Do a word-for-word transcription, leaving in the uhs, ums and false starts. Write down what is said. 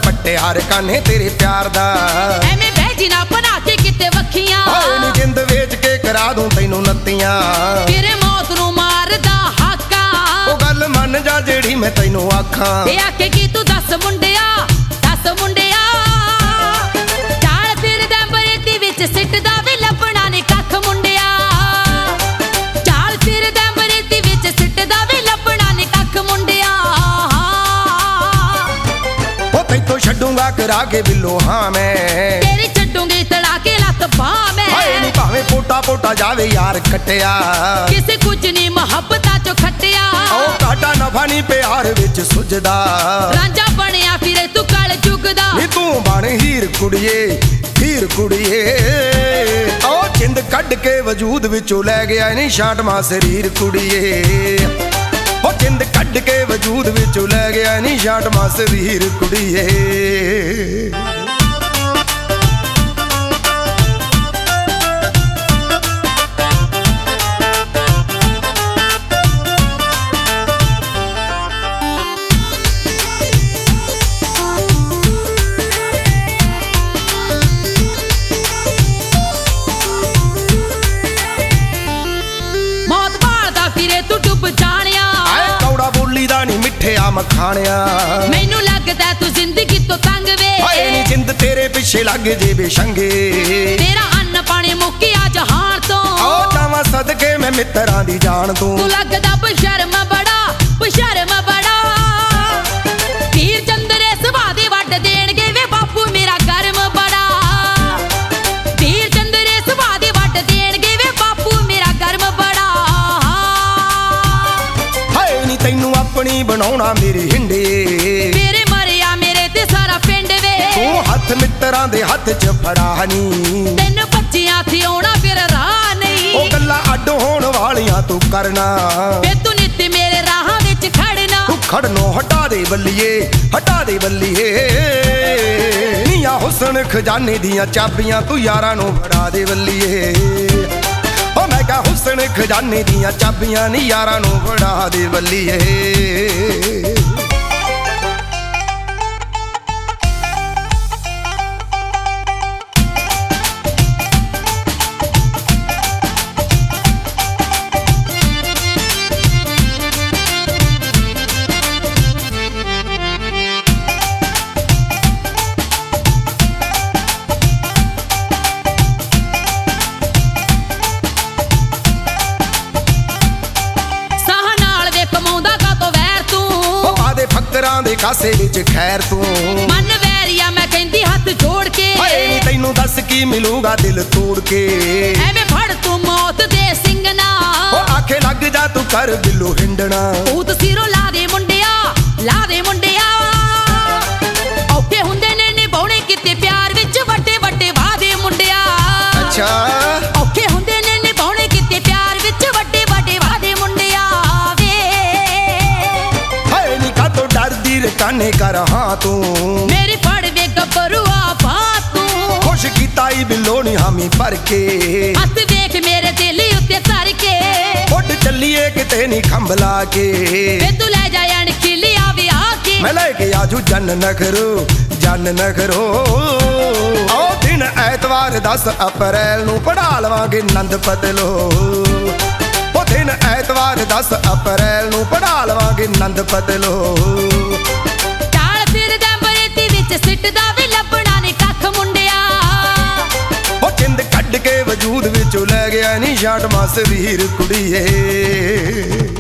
ਪੱਟਿਆਰ ਕਾਨੇ ਤੇਰੇ ਪਿਆਰ ਦਾ। ਐਵੇਂ ਬਹਿਜੀ ਨਾ ਬਣਾ ਕੇ ਕਿਤੇ ਵੱਖੀਆਂ, ਹਾਏ ਨੀ ਜਿੰਦ ਵੇਚ ਕੇ ਕਰਾ ਦੂੰ ਤੈਨੂੰ ਨੱਤੀਆਂ। ਤੇਰੇ ਮੌਤ ਨੂੰ ਮਾਰਦਾ ਹਾਕਾ, ਉਹ ਗੱਲ ਮੰਨ ਜਾ ਜਿਹੜੀ ਮੈਂ ਤੈਨੂੰ ਆਖਾਂ। ਇਹ ਆਖੇ ਕੀ ਤੂੰ ਦੱਸ ਮੁੰਡਿਆ, ਦੱਸ ਮੁੰਡਿਆ, ਚਾਲ ਫਿਰਦਾ ਬਰੇਤੀ ਵਿੱਚ ਸਿੱਟਦਾ ਵੀ ਲੱਭਣਾ ਨੀ ਕੱਖ ਮੁੰਡਿਆ। ਚਾਲ ਫਿਰਦਾ ਬਰੇਤੀ ਵਿੱਚ ਸਿੱਟਦਾ ਵੀ ਲੱਭਣਾ ਨੀ ਕੱਖ ਮੁੰਡਿਆ। ਉਹ ਤੈਥੋਂ ਛੱਡੂਗਾ ਕਰਾ ਕੇ ਬਿੱਲੋ ਹਾਂ ਮੈਂ, ਤੇਰੀ ਛੱਡੂਗੀ ਤੜਾ ਕੇ ਲੱਤ ਬਾਹ ਮੈਂ। ਹਾਏ ਨੀ ਭਾਵੇਂ ਪੋਟਾ ਪੋਟਾ ਜਾਵੇ ਯਾਰ ਕੱਟਿਆ, ਕਿਸੇ ਕੁਝ ਨੀ ਮੁਹੱਬਤਾਂ ਚੋਂ ਖੱਟਿਆ। ਉਹ ਕਾਟਾ ਨਫਾ ਨੀ ਪਿਆਰ ਵਿੱਚ ਸੁੱਜਦਾ, ਰਾਂਝਾ ਬਣਿਆ ਫਿਰੇ ਤੂੰ ਕਲ ਚੁਗਦਾ। ਨੀ ਤੂੰ ਬਣ ਹੀਰ ਕੁੜੀਏ, ਹੀਰ ਕੁੜੀਏ। ਉਹ ਜਿੰਦ ਕੱਢ ਕੇ ਵਜੂਦ ਵਿੱਚੋਂ ਲੈ ਗਿਆ ਨੀ ਛਾਂਟਵਾਂ ਸਰੀਰ ਕੁੜੀਏ। ਉਹ ਜਿੰਦ ਕੱਢ ਕੇ ਵਜੂਦ ਵਿੱਚੋਂ ਲੈ ਗਿਆ ਨੀ ਛਾਂਟਵਾਂ ਸਰੀਰ ਕੁੜੀਏ। ਮਿੱਠਿਆ ਮਖਾਣਿਆ ਮੈਨੂੰ ਲੱਗਦਾ ਤੂੰ ਜ਼ਿੰਦਗੀ ਤੋਂ ਤੰਗ ਵੇ। ਹਾਏ ਨੀ ਜਿੰਦ ਤੇਰੇ ਪਿੱਛੇ ਲੱਗ ਜੇ ਬੇਸ਼ੰਗੇ, ਤੇਰਾ ਅੰਨ ਪਾਣੀ ਮੁੱਕਿਆ ਜਹਾਨ ਤੋਂ। ਆ ਜਾਵਾਂ ਸਦਕੇ ਮੈਂ ਮਿੱਤਰਾਂ ਦੀ ਜਾਨ ਤੂੰ। ਤੂੰ ਲੱਗਦਾ ਬਸ਼ਰਮ ਬੜਾ, ਬਸ਼ਰਮ ਬੜਾ, ਤੀਰ ਚੰਦਰੇ ਸੁਭਾ ਦੇ ਵੱਢ ਦੇਣਗੇ ਵੇ ਬਾਪੂ ਮੇਰਾ ਗਰਮ ਬੜਾ। ਤੀਰ ਚੰਦਰੇ ਸੁਭਾ ਦੇ ਵੱਢ ਦੇਣਗੇ ਵੇ ਬਾਪੂ ਮੇਰਾ ਗਰਮ ਬੜਾ। ਹਾਏ ਨੀ ਤੈਨੂੰ ਆਪਣੀ ਬਣਾਉਣਾ ਮੇਰੇ ਹਿੰਡੇ, ਮੇਰੇ ਮਰਿਆ ਮੇਰੇ ਤੇ ਸਾਰਾ ਪਿੰਡ ਵੇ। ਤੂੰ ਹੱਥ ਮਿੱਤਰਾਂ ਦੇ ਹੱਥ ਚ ਫੜਾ ਨੀ, ਤੈਨੂੰ ਬੱਚਿਆਂ ਥੀ ਆਉਣਾ ਫਿਰ ਰਾਹ ਨਹੀਂ। ਉਹ ਗੱਲਾਂ ਅੱਡ ਹੋਣ ਵਾਲੀਆਂ ਤੂੰ ਕਰਨਾ, ਵੇ ਤੂੰ ਨਿੱਤ ਮੇਰੇ ਰਾਹਾਂ ਵਿੱਚ ਖੜਨਾ। ਤੂੰ ਖੜਨੋਂ ਹਟਾ ਦੇ ਬੱਲੀਏ, ਹਟਾ ਦੇ ਬੱਲੀਏ। ਨੀਆਂ ਹੁਸਨ ਖਜ਼ਾਨੇ ਦੀਆਂ ਚਾਬੀਆਂ ਤੂੰ ਯਾਰਾਂ ਨੂੰ ਫੜਾ ਦੇ ਬੱਲੀਏ। ਉਹ ਮੈਂ ਕਿਹਾ ਹੁਸਨ ਖਜ਼ਾਨੇ ਦੀਆਂ ਚਾਬੀਆਂ ਨੀ ਯਾਰਾਂ ਨੂੰ ਫੜਾ ਦੇ ਬੱਲੀਏ। ਫਕਰਾਂ ਦੇ ਕਾਸੇ ਵਿੱਚ ਖੈਰ ਤੂੰ ਮਨ ਵੈਰੀਆ ਮੈਂ ਕਹਿੰਦੀ ਹੱਥ ਜੋੜ ਕੇ। ਹਾਏ ਨੀ ਤੈਨੂੰ ਦੱਸ ਕੀ ਮਿਲੂਗਾ ਦਿਲ ਤੋੜ ਕੇ, ਐਵੇਂ ਫੜ ਤੂੰ ਮੌਤ ਦੇ ਸਿੰਘਣਾ। ਉਹ ਆਖੇ ਲੱਗ ਜਾ ਤੂੰ ਕਰ ਬਿੱਲੋ ਹਿੰਡਣਾ। ਭੂਤ ਸਿਰੋਂ ਲਾ ਦੇ ਮੁੰਡਿਆ, ਲਾ ਦੇ ਮੁੰਡਿਆ, ਔਖੇ ਹੁੰਦੇ ਨੇ ਨਿਭਾਉਣੇ ਕਿਤੇ ਪਿਆਰ ਵਿੱਚ ਵੱਡੇ ਵੱਡੇ ਵਾਅਦੇ ਮੁੰਡਿਆ। ਅੱਛਾ ਔਖੇ ਹੁੰਦੇ ਨੇ ਨਿਭਾਉਣੇ ਕਿਤੇ ਪਿਆਰ ਵਿੱਚ ਵੱਡੇ ਵੱਡੇ ਵਾਅਦੇ ਮੁੰਡਿਆ ਵੇ। ਹਾਏ ਨੀ ਕਾਤੋਂ ਡਰਦੀ ਰਕਾਨੇ ਕਰ ਹਾਂ ਤੂੰ, ਮੇਰੀ ਫੜ ਵੇ ਗੱਭਰੂਆ ਬਾਤ ਤੂੰ। ਖੁਸ਼ ਕੀਤਾ ਈ ਬਿੱਲੋ ਨੀ ਹਾਮੀ ਭਰ ਕੇ, ਹੱਥ ਵੇਖ ਮੇਰੇ ਦਿਲ ਉੱਤੇ ਧਰ ਕੇ। ਉੱਡ ਚੱਲੀਏ ਕਿਤੇ ਨੀ ਖੰਭ ਲਾ ਕੇ, ਵੇ ਤੂੰ ਲੈ ਜਾ ਅਣਖੀਲਿਆ ਵਿਆਹ ਕੇ। ਮੈਂ ਲੈ ਕੇ ਆਜੂ ਜਨ ਨਖਰੋ, ਜਨ ਨਖਰੋ। ਆਓ ਦਿਨ ਐਤਵਾਰ ਦਸ ਅਪ੍ਰੈਲ ਨੂੰ ਪੜਾ ਲਵਾਂਗੇ ਨੰਦ ਪਤਲੋ। ਉਹ ਦਿਨ ਐਤਵਾਰ ਦਸ ਅਪ੍ਰੈਲ ਨੂੰ ਪੜਾ ਲਵਾਂਗੇ ਨੰਦ ਪਤਲੋ। ਚਾਲ ਫਿਰਦਾ ਬਰੇਤੀ ਵਿੱਚ ਸਿੱਟਦਾ ਵੀ ਲੱਭਣਾ ਨੀ ਕੱਖ ਮੁੰਡਿਆ। ਉਹ ਜਿੰਦ ਕੱਢ ਕੇ ਵਜੂਦ ਵਿੱਚੋਂ ਲੈ ਗਿਆ ਨੀ ਛਾਂਟਵਾਂ ਸਰੀਰ ਕੁੜੀਏ।